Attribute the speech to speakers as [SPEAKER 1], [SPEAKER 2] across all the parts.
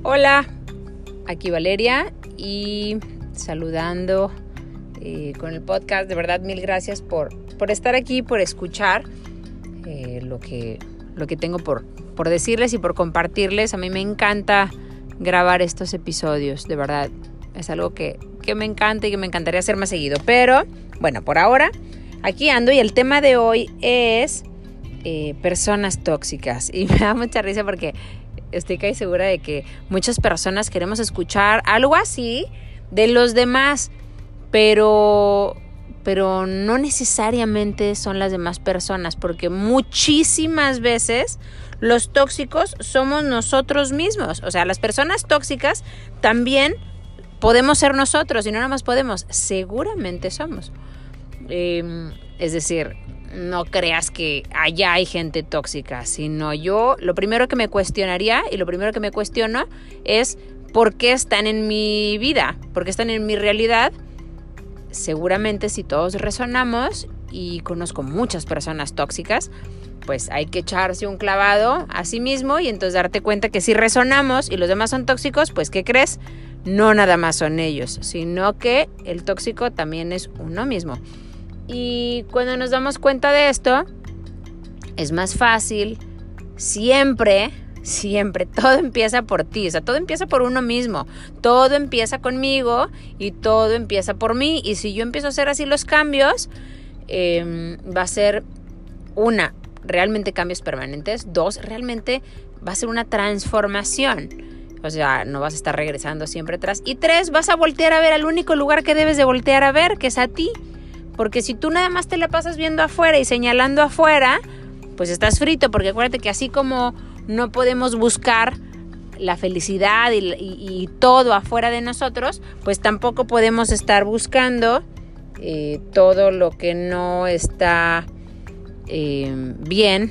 [SPEAKER 1] Hola, aquí Valeria y saludando con el podcast. De verdad, mil gracias por estar aquí, por escuchar lo que tengo por decirles y por compartirles. A mí me encanta grabar estos episodios, de verdad. Es algo que me encanta y que me encantaría hacer más seguido. Pero, bueno, por ahora, aquí ando y el tema de hoy es personas tóxicas. Y me da mucha risa porque estoy casi segura de que muchas personas queremos escuchar algo así de los demás, pero no necesariamente son las demás personas, porque muchísimas veces los tóxicos somos nosotros mismos. O sea, las personas tóxicas también podemos ser nosotros, y no nada más podemos, seguramente somos. Es decir, no creas que allá hay gente tóxica, sino yo lo primero que me cuestionaría y lo primero que me cuestiono es ¿por qué están en mi vida? ¿Por qué están en mi realidad? Seguramente si todos resonamos, y conozco muchas personas tóxicas, pues hay que echarse un clavado a sí mismo y entonces darte cuenta que si resonamos y los demás son tóxicos, pues ¿qué crees? No nada más son ellos, sino que el tóxico también es uno mismo. Y cuando nos damos cuenta de esto, es más fácil. Siempre, todo empieza por ti. O sea, todo empieza por uno mismo. Todo empieza conmigo y todo empieza por mí. Y si yo empiezo a hacer así los cambios, va a ser realmente cambios permanentes. 2, realmente va a ser una transformación. O sea, no vas a estar regresando siempre atrás. Y 3, vas a voltear a ver al único lugar que debes de voltear a ver, que es a ti. Porque si tú nada más te la pasas viendo afuera y señalando afuera, pues estás frito. Porque acuérdate que así como no podemos buscar la felicidad y todo afuera de nosotros, pues tampoco podemos estar buscando todo lo que no está bien,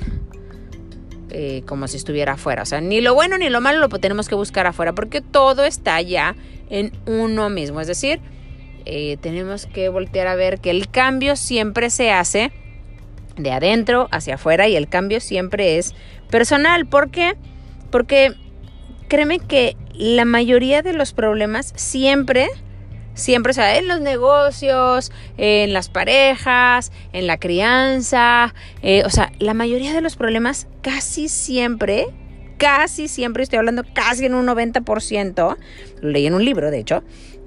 [SPEAKER 1] como si estuviera afuera. O sea, ni lo bueno ni lo malo lo tenemos que buscar afuera, porque todo está ya en uno mismo. Es decir, tenemos que voltear a ver que el cambio siempre se hace de adentro hacia afuera y el cambio siempre es personal. ¿Por qué? Porque créeme que la mayoría de los problemas siempre, o sea, en los negocios, en las parejas, en la crianza, o sea, la mayoría de los problemas casi siempre, estoy hablando casi en un 90%, lo leí en un libro de hecho,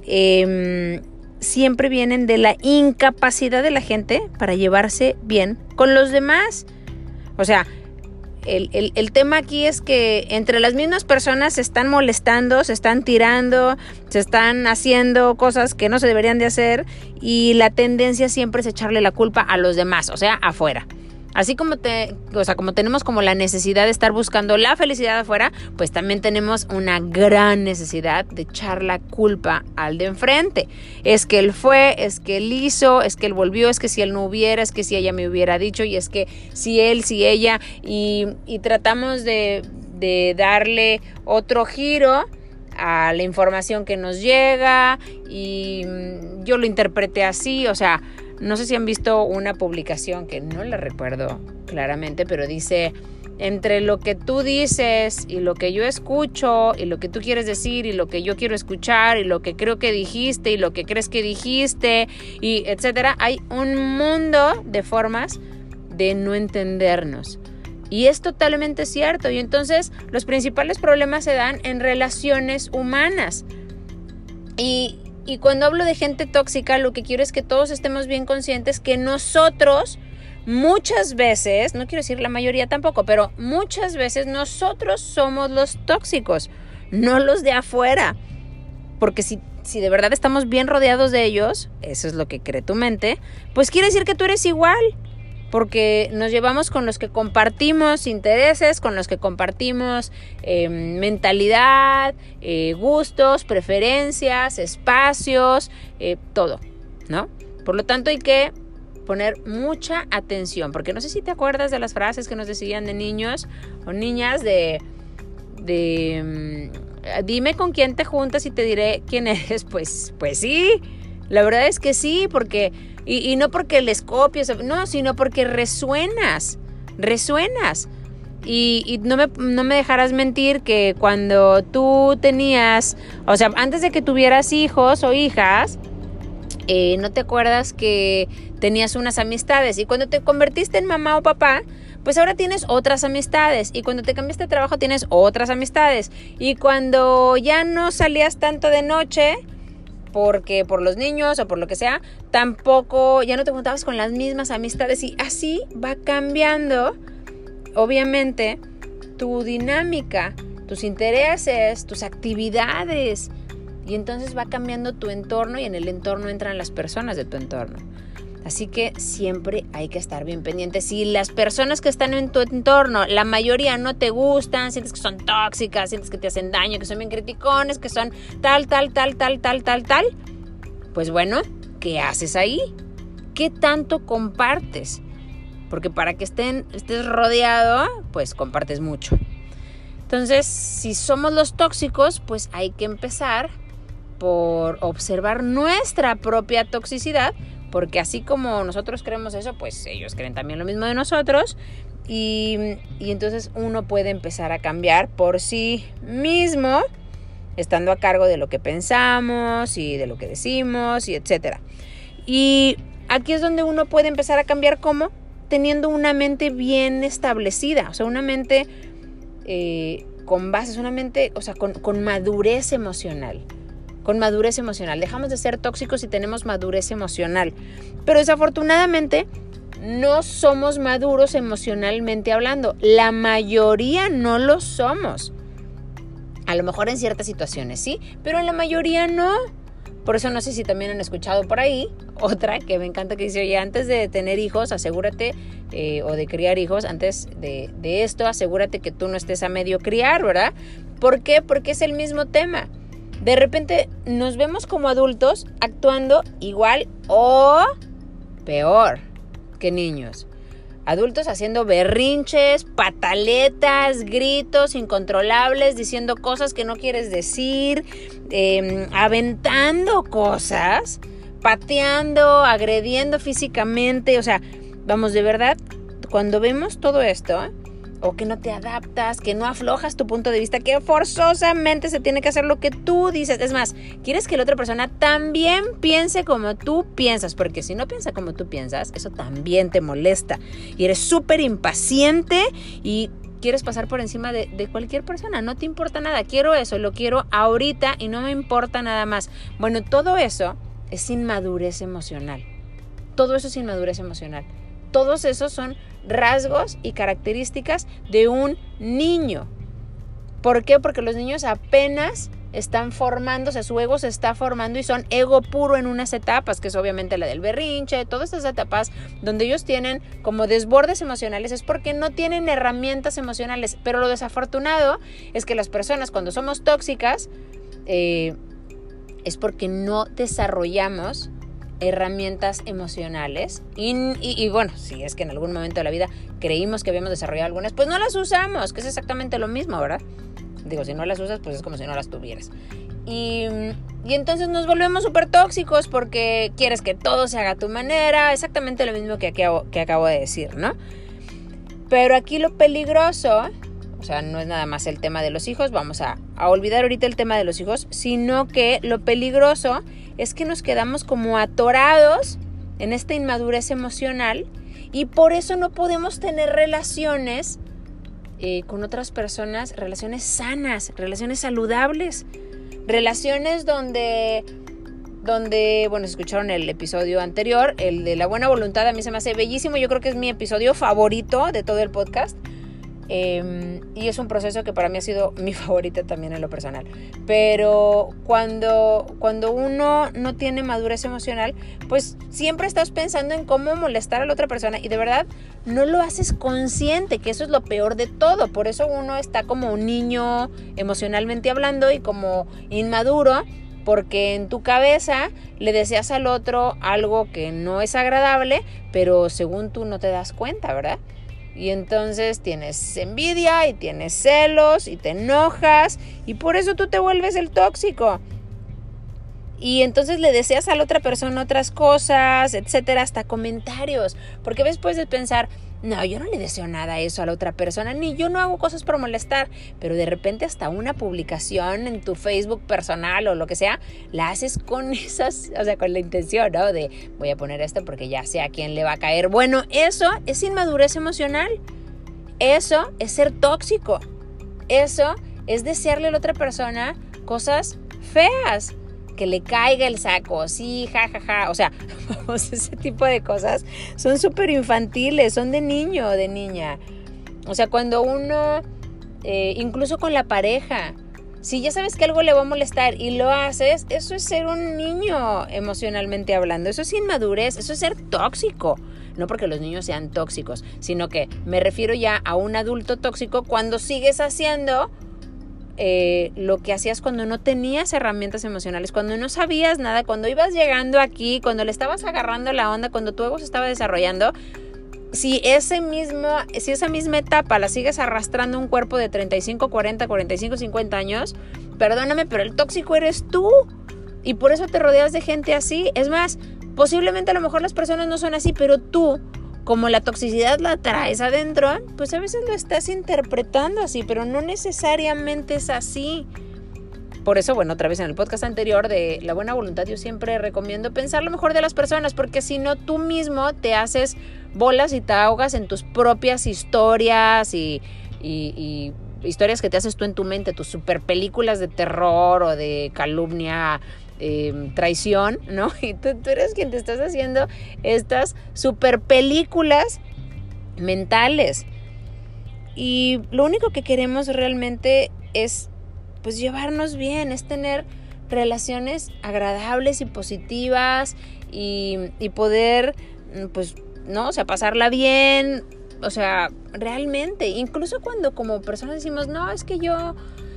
[SPEAKER 1] siempre vienen de la incapacidad de la gente para llevarse bien con los demás. O sea, el tema aquí es que entre las mismas personas se están molestando, se están tirando, se están haciendo cosas que no se deberían de hacer, y la tendencia siempre es echarle la culpa a los demás, o sea, afuera. Así como como tenemos como la necesidad de estar buscando la felicidad afuera, pues también tenemos una gran necesidad de echar la culpa al de enfrente. Es que él fue, es que él hizo, es que él volvió, es que si él no hubiera, es que si ella me hubiera dicho, y es que si él, si ella, y tratamos de darle otro giro a la información que nos llega, y yo lo interpreté así. O sea, no sé si han visto una publicación que no la recuerdo claramente, pero dice: entre lo que tú dices y lo que yo escucho y lo que tú quieres decir y lo que yo quiero escuchar y lo que creo que dijiste y lo que crees que dijiste y etcétera, hay un mundo de formas de no entendernos. Y es totalmente cierto. Y entonces los principales problemas se dan en relaciones humanas. Y cuando hablo de gente tóxica, lo que quiero es que todos estemos bien conscientes que nosotros muchas veces, no quiero decir la mayoría tampoco, pero muchas veces nosotros somos los tóxicos, no los de afuera. Porque si de verdad estamos bien rodeados de ellos, eso es lo que cree tu mente, pues quiere decir que tú eres igual. Porque nos llevamos con los que compartimos intereses, con los que compartimos mentalidad, gustos, preferencias, espacios, todo, ¿no? Por lo tanto, hay que poner mucha atención, porque no sé si te acuerdas de las frases que nos decían de niños o niñas de dime con quién te juntas y te diré quién eres. Pues sí, la verdad es que sí, porque y no porque les copies, no, sino porque resuenas. Y no me dejarás mentir que cuando tú tenías, o sea, antes de que tuvieras hijos o hijas, no te acuerdas que tenías unas amistades. Y cuando te convertiste en mamá o papá, pues ahora tienes otras amistades. Y cuando te cambiaste de trabajo tienes otras amistades. Y cuando ya no salías tanto de noche, porque por los niños o por lo que sea, tampoco ya no te juntabas con las mismas amistades. Y así va cambiando, obviamente, tu dinámica, tus intereses, tus actividades. Y entonces va cambiando tu entorno y en el entorno entran las personas de tu entorno. Así que siempre hay que estar bien pendientes. Si las personas que están en tu entorno, la mayoría no te gustan, sientes que son tóxicas, sientes que te hacen daño, que son bien criticones, que son tal, pues bueno, ¿qué haces ahí? ¿Qué tanto compartes? Porque para que estés rodeado, pues compartes mucho. Entonces, si somos los tóxicos, pues hay que empezar por observar nuestra propia toxicidad, porque así como nosotros creemos eso, pues ellos creen también lo mismo de nosotros, y entonces uno puede empezar a cambiar por sí mismo, estando a cargo de lo que pensamos y de lo que decimos y etcétera. Y aquí es donde uno puede empezar a cambiar. ¿Cómo? Teniendo una mente bien establecida, o sea, una mente con bases, una mente, o sea, con madurez emocional. Con madurez emocional. Dejamos de ser tóxicos y tenemos madurez emocional. Pero desafortunadamente no somos maduros emocionalmente hablando. La mayoría no lo somos. A lo mejor en ciertas situaciones sí, pero en la mayoría no. Por eso no sé si también han escuchado por ahí otra que me encanta, que dice: oye, antes de tener hijos, asegúrate, o de criar hijos, antes de esto, asegúrate que tú no estés a medio criar, ¿verdad? ¿Por qué? Porque es el mismo tema. De repente nos vemos como adultos actuando igual o peor que niños. Adultos haciendo berrinches, pataletas, gritos incontrolables, diciendo cosas que no quieres decir, aventando cosas, pateando, agrediendo físicamente. O sea, vamos, de verdad, cuando vemos todo esto, o que no te adaptas, que no aflojas tu punto de vista, que forzosamente se tiene que hacer lo que tú dices. Es más, quieres que la otra persona también piense como tú piensas, porque si no piensa como tú piensas, eso también te molesta. Y eres súper impaciente y quieres pasar por encima de cualquier persona. No te importa nada. Quiero eso, lo quiero ahorita y no me importa nada más. Bueno, todo eso es inmadurez emocional. Todo eso es inmadurez emocional. Todos esos son rasgos y características de un niño. ¿Por qué? Porque los niños apenas están formándose, su ego se está formando y son ego puro en unas etapas, que es obviamente la del berrinche, todas estas etapas donde ellos tienen como desbordes emocionales, es porque no tienen herramientas emocionales. Pero lo desafortunado es que las personas, cuando somos tóxicas, es porque no desarrollamos herramientas emocionales y bueno, si es que en algún momento de la vida creímos que habíamos desarrollado algunas, pues no las usamos, que es exactamente lo mismo, ¿verdad? Digo, si no las usas, pues es como si no las tuvieras. Y entonces nos volvemos súper tóxicos porque quieres que todo se haga a tu manera, exactamente lo mismo que acabo de decir, ¿no? Pero aquí lo peligroso, o sea, no es nada más el tema de los hijos, vamos a olvidar ahorita el tema de los hijos, sino que lo peligroso es que nos quedamos como atorados en esta inmadurez emocional y por eso no podemos tener relaciones con otras personas, relaciones sanas, relaciones saludables, relaciones donde, bueno, escucharon el episodio anterior, el de la buena voluntad, a mí se me hace bellísimo, yo creo que es mi episodio favorito de todo el podcast. Y es un proceso que para mí ha sido mi favorita también en lo personal. Pero cuando uno no tiene madurez emocional, pues siempre estás pensando en cómo molestar a la otra persona y de verdad no lo haces consciente, que eso es lo peor de todo. Por eso uno está como un niño emocionalmente hablando y como inmaduro, porque en tu cabeza le deseas al otro algo que no es agradable, pero según tú no te das cuenta, ¿verdad? Y entonces tienes envidia y tienes celos y te enojas y por eso tú te vuelves el tóxico. Y entonces le deseas a la otra persona otras cosas, etcétera, hasta comentarios. Porque después de pensar, no, yo no le deseo nada a eso a la otra persona, ni yo no hago cosas por molestar, pero de repente hasta una publicación en tu Facebook personal o lo que sea, la haces con esas, o sea, con la intención, ¿no? De voy a poner esto porque ya sé a quién le va a caer. Bueno, eso es inmadurez emocional. Eso es ser tóxico. Eso es desearle a la otra persona cosas feas. Que le caiga el saco, sí, jajaja. O sea, vamos, ese tipo de cosas son súper infantiles, son de niño o de niña. O sea, cuando uno, incluso con la pareja, si ya sabes que algo le va a molestar y lo haces, eso es ser un niño emocionalmente hablando. Eso es inmadurez, eso es ser tóxico. No porque los niños sean tóxicos, sino que me refiero ya a un adulto tóxico cuando sigues haciendo lo que hacías cuando no tenías herramientas emocionales, cuando no sabías nada, cuando ibas llegando aquí, cuando le estabas agarrando la onda, cuando tu ego se estaba desarrollando. Si esa misma etapa la sigues arrastrando un cuerpo de 35, 40, 45, 50 años, perdóname, pero el tóxico eres tú. Y por eso te rodeas de gente así. Es más, posiblemente a lo mejor las personas no son así, pero tú, como la toxicidad la traes adentro, pues a veces lo estás interpretando así, pero no necesariamente es así. Por eso, bueno, otra vez en el podcast anterior de la buena voluntad, yo siempre recomiendo pensar lo mejor de las personas, porque si no, tú mismo te haces bolas y te ahogas en tus propias historias y historias que te haces tú en tu mente, tus super películas de terror o de calumnia, traición, ¿no? Y tú eres quien te estás haciendo estas super películas mentales. Y lo único que queremos realmente es pues llevarnos bien, es tener relaciones agradables y positivas y poder pues no, o sea, pasarla bien, o sea, realmente, incluso cuando como personas decimos, no, es que yo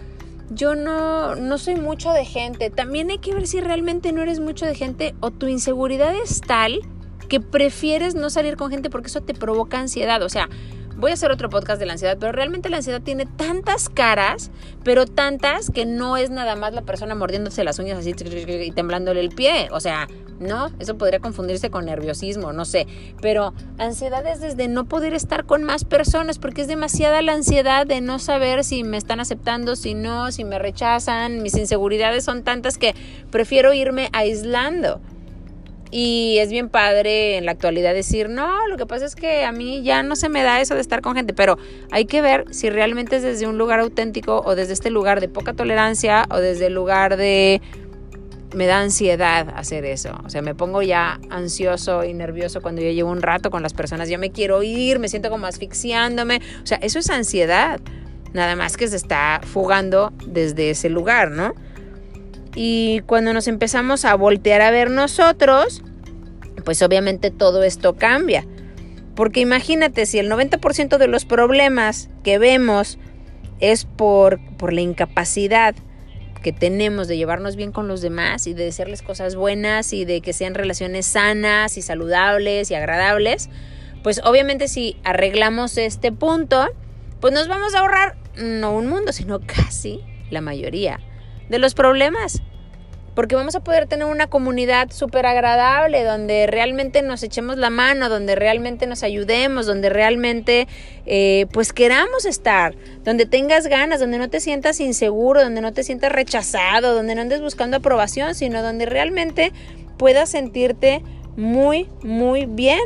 [SPEAKER 1] no soy mucho de gente. También hay que ver si realmente no eres mucho de gente o tu inseguridad es tal que prefieres no salir con gente porque eso te provoca ansiedad. O sea, voy a hacer otro podcast de la ansiedad, pero realmente la ansiedad tiene tantas caras, pero tantas que no es nada más la persona mordiéndose las uñas así y temblándole el pie. O sea, no, eso podría confundirse con nerviosismo, no sé. Pero ansiedad es desde no poder estar con más personas porque es demasiada la ansiedad de no saber si me están aceptando, si no, si me rechazan. Mis inseguridades son tantas que prefiero irme aislando. Y es bien padre en la actualidad decir, no, lo que pasa es que a mí ya no se me da eso de estar con gente, pero hay que ver si realmente es desde un lugar auténtico o desde este lugar de poca tolerancia o desde el lugar de me da ansiedad hacer eso. O sea, me pongo ya ansioso y nervioso cuando yo llevo un rato con las personas, ya me quiero ir, me siento como asfixiándome. O sea, eso es ansiedad, nada más que se está fugando desde ese lugar, ¿no? Y cuando nos empezamos a voltear a ver nosotros, pues obviamente todo esto cambia. Porque imagínate, si el 90% de los problemas que vemos es por la incapacidad que tenemos de llevarnos bien con los demás y de decirles cosas buenas y de que sean relaciones sanas y saludables y agradables, pues obviamente si arreglamos este punto, pues nos vamos a ahorrar no un mundo, sino casi la mayoría de los problemas, porque vamos a poder tener una comunidad súper agradable, donde realmente nos echemos la mano, donde realmente nos ayudemos, donde realmente pues queramos estar, donde tengas ganas, donde no te sientas inseguro, donde no te sientas rechazado, donde no andes buscando aprobación, sino donde realmente puedas sentirte muy, muy bien.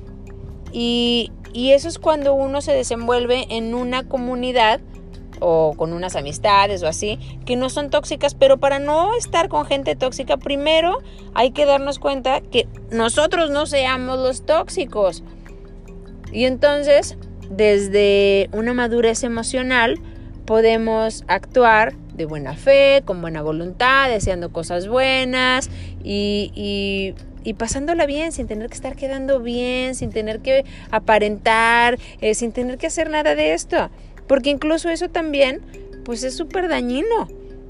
[SPEAKER 1] Y eso es cuando uno se desenvuelve en una comunidad o con unas amistades o así, que no son tóxicas, pero para no estar con gente tóxica, primero hay que darnos cuenta que nosotros no seamos los tóxicos. Y entonces, desde una madurez emocional, podemos actuar de buena fe, con buena voluntad, deseando cosas buenas y pasándola bien, sin tener que estar quedando bien, sin tener que aparentar, sin tener que hacer nada de esto. Porque incluso eso también, pues es súper dañino.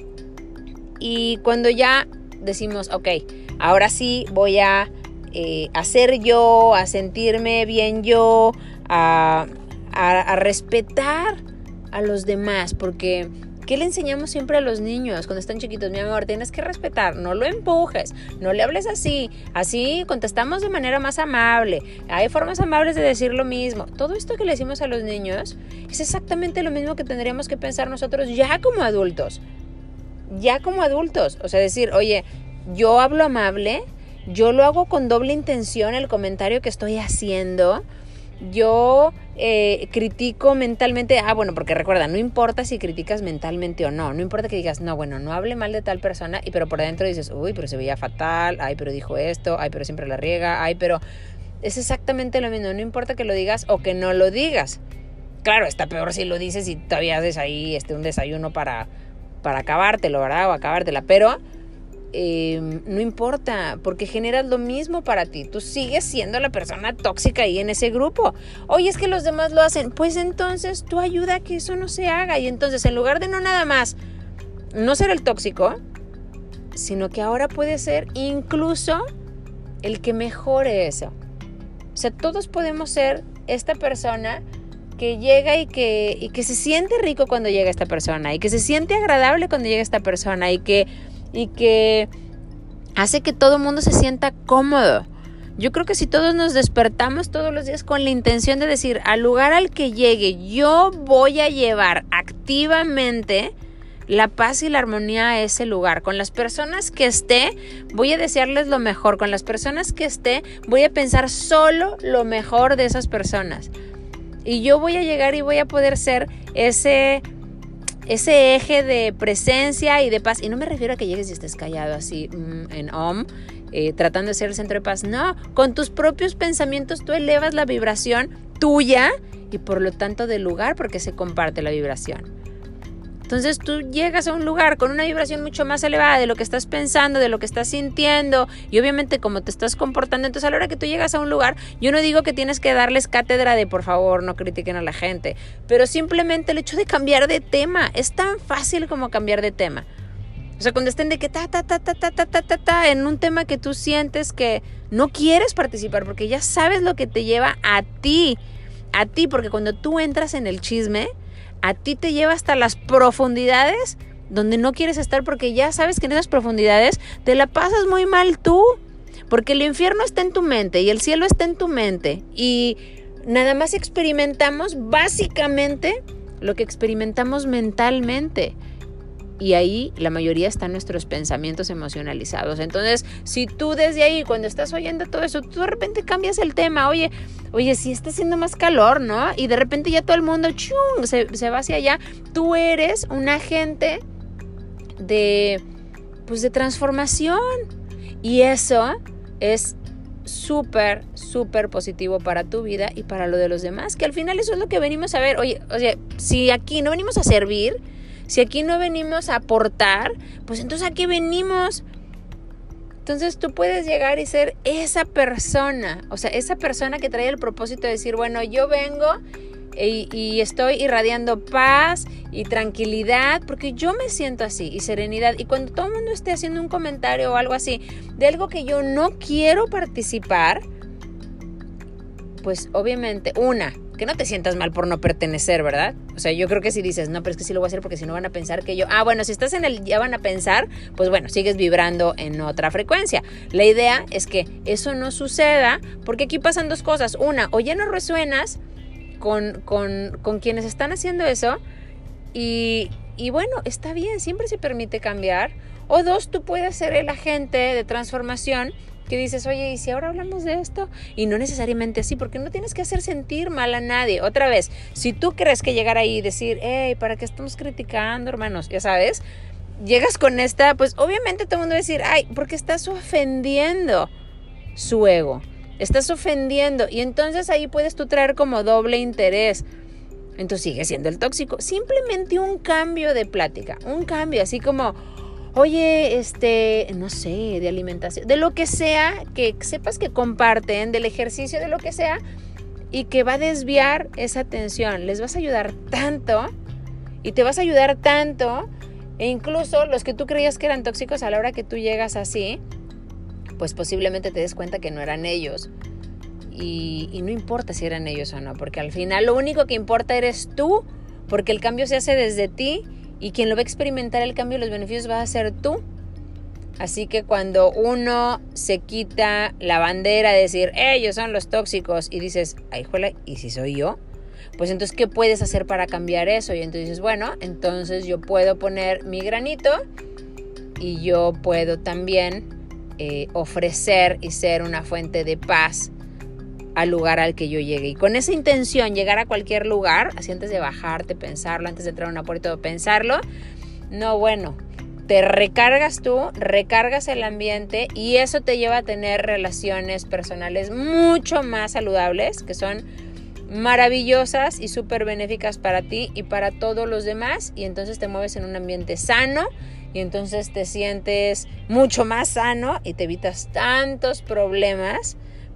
[SPEAKER 1] Y cuando ya decimos, ok, ahora sí voy a hacer yo, a sentirme bien yo, a respetar a los demás. Porque ¿Qué le enseñamos siempre a los niños cuando están chiquitos? Mi amor, tienes que respetar, no lo empujes, no le hables así contestamos de manera más amable, hay formas amables de decir lo mismo. Todo esto que le decimos a los niños es exactamente lo mismo que tendríamos que pensar nosotros ya como adultos. O sea, decir, oye, yo hablo amable, yo lo hago con doble intención el comentario que estoy haciendo, yo critico mentalmente, porque recuerda, no importa si criticas mentalmente o no importa que digas, no hable mal de tal persona, pero por adentro dices, uy, pero se veía fatal, ay, pero dijo esto, ay, pero siempre la riega, ay, pero es exactamente lo mismo, no importa que lo digas o que no lo digas. Claro, está peor si lo dices y todavía haces ahí un desayuno para acabártelo, ¿verdad? O acabártela, pero no importa, porque generas lo mismo para ti. Tú sigues siendo la persona tóxica ahí en ese grupo. Oye, es que los demás lo hacen. Pues entonces tú ayuda a que eso no se haga. Y entonces, en lugar de no nada más no ser el tóxico, sino que ahora puede ser incluso el que mejore eso. O sea, todos podemos ser esta persona que llega y que se siente rico cuando llega esta persona, y que se siente agradable cuando llega esta persona, y que hace que todo el mundo se sienta cómodo. Yo creo que si todos nos despertamos todos los días con la intención de decir, al lugar al que llegue, yo voy a llevar activamente la paz y la armonía a ese lugar. Con las personas que esté, voy a desearles lo mejor. Con las personas que esté, voy a pensar solo lo mejor de esas personas. Y yo voy a llegar y voy a poder ser ese eje de presencia y de paz. Y no me refiero a que llegues y estés callado así en Om, tratando de ser el centro de paz. No, con tus propios pensamientos tú elevas la vibración tuya y por lo tanto del lugar, porque se comparte la vibración. Entonces tú llegas a un lugar con una vibración mucho más elevada de lo que estás pensando, de lo que estás sintiendo y obviamente cómo te estás comportando. Entonces a la hora que tú llegas a un lugar, yo no digo que tienes que darles cátedra de por favor no critiquen a la gente, pero simplemente el hecho de cambiar de tema es tan fácil como cambiar de tema. O sea, cuando estén de que en un tema que tú sientes que no quieres participar porque ya sabes lo que te lleva a ti, porque cuando tú entras en el chisme, a ti te lleva hasta las profundidades donde no quieres estar, porque ya sabes que en esas profundidades te la pasas muy mal tú, porque el infierno está en tu mente y el cielo está en tu mente y nada más experimentamos básicamente lo que experimentamos mentalmente. Y ahí la mayoría están nuestros pensamientos emocionalizados. Entonces, si tú desde ahí, cuando estás oyendo todo eso, tú de repente cambias el tema. Oye, sí está haciendo más calor, ¿no? Y de repente ya todo el mundo se va hacia allá. Tú eres un agente de transformación. Y eso es súper, súper positivo para tu vida y para lo de los demás. Que al final eso es lo que venimos a ver. Oye, si aquí no venimos a servir, si aquí no venimos a aportar, pues entonces ¿a qué venimos? Entonces tú puedes llegar y ser esa persona, o sea, esa persona que trae el propósito de decir, bueno, yo vengo y estoy irradiando paz y tranquilidad, porque yo me siento así, y serenidad. Y cuando todo el mundo esté haciendo un comentario o algo así, de algo que yo no quiero participar, pues obviamente, que no te sientas mal por no pertenecer, ¿verdad? O sea, yo creo que si dices, no, pero es que sí lo voy a hacer porque si no van a pensar que yo... bueno, si estás en el ya van a pensar, pues bueno, sigues vibrando en otra frecuencia. La idea es que eso no suceda, porque aquí pasan dos cosas. Una, o ya no resuenas con quienes están haciendo eso y bueno, está bien, siempre se permite cambiar. O dos, tú puedes ser el agente de transformación que dices, oye, ¿y si ahora hablamos de esto? Y no necesariamente así, porque no tienes que hacer sentir mal a nadie. Otra vez, si tú crees que llegar ahí y decir, ¿para qué estamos criticando, hermanos? Ya sabes, llegas con esta, pues obviamente todo el mundo va a decir, porque estás ofendiendo su ego, estás ofendiendo, y entonces ahí puedes tú traer como doble interés. Entonces sigue siendo el tóxico. Simplemente un cambio de plática, un cambio así como... Oye, no sé, de alimentación, de lo que sea, que sepas que comparten, del ejercicio, de lo que sea, y que va a desviar esa atención. Les vas a ayudar tanto, y te vas a ayudar tanto, e incluso los que tú creías que eran tóxicos, a la hora que tú llegas así, pues posiblemente te des cuenta que no eran ellos. Y no importa si eran ellos o no, porque al final lo único que importa eres tú, porque el cambio se hace desde ti, y quien lo va a experimentar el cambio y los beneficios va a ser tú. Así que cuando uno se quita la bandera de decir, ellos son los tóxicos, y dices, ay, juela, ¿y si soy yo? Pues entonces, ¿qué puedes hacer para cambiar eso? Y entonces dices, bueno, entonces yo puedo poner mi granito y yo puedo también ofrecer y ser una fuente de paz al lugar al que yo llegue. Y con esa intención, llegar a cualquier lugar, así antes de bajarte, pensarlo, antes de entrar a una puerta, pensarlo, no, bueno, te recargas tú, recargas el ambiente y eso te lleva a tener relaciones personales mucho más saludables, que son maravillosas y súper benéficas para ti y para todos los demás, y entonces te mueves en un ambiente sano y entonces te sientes mucho más sano y te evitas tantos problemas,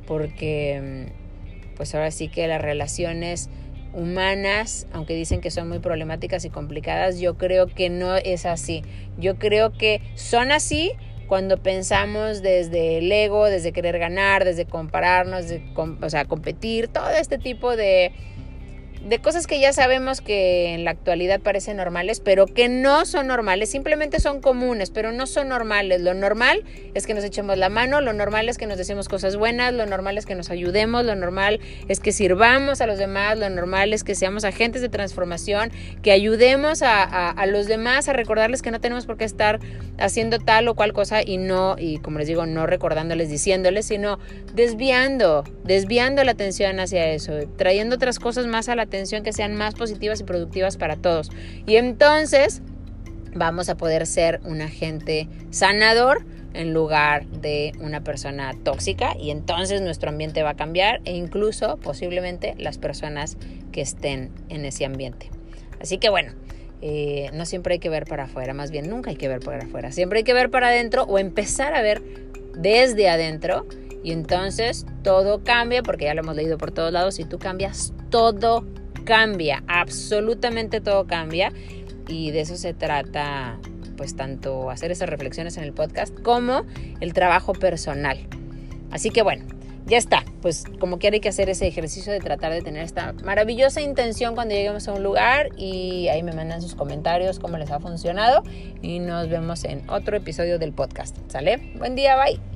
[SPEAKER 1] porque pues ahora sí que las relaciones humanas, aunque dicen que son muy problemáticas y complicadas, yo creo que no es así. Yo creo que son así cuando pensamos desde el ego, desde querer ganar, desde compararnos, competir, todo este tipo de cosas que ya sabemos que en la actualidad parecen normales, pero que no son normales, simplemente son comunes, pero no son normales. Lo normal es que nos echemos la mano, lo normal es que nos decimos cosas buenas, lo normal es que nos ayudemos, lo normal es que sirvamos a los demás, lo normal es que seamos agentes de transformación, que ayudemos a los demás a recordarles que no tenemos por qué estar haciendo tal o cual cosa y como les digo, no recordándoles, diciéndoles, sino desviando la atención hacia eso, trayendo otras cosas más a la atención que sean más positivas y productivas para todos. Y entonces vamos a poder ser un agente sanador en lugar de una persona tóxica, y entonces nuestro ambiente va a cambiar e incluso posiblemente las personas que estén en ese ambiente. Así que bueno, no siempre hay que ver para afuera, más bien nunca hay que ver para afuera, siempre hay que ver para adentro o empezar a ver desde adentro, y entonces todo cambia, porque ya lo hemos leído por todos lados. Si tú cambias, todo cambia, absolutamente todo cambia, y de eso se trata, pues tanto hacer esas reflexiones en el podcast como el trabajo personal. Así que bueno, ya está, pues como quiera hay que hacer ese ejercicio de tratar de tener esta maravillosa intención cuando lleguemos a un lugar, y ahí me mandan sus comentarios cómo les ha funcionado, y nos vemos en otro episodio del podcast. ¿Sale? Buen día, bye.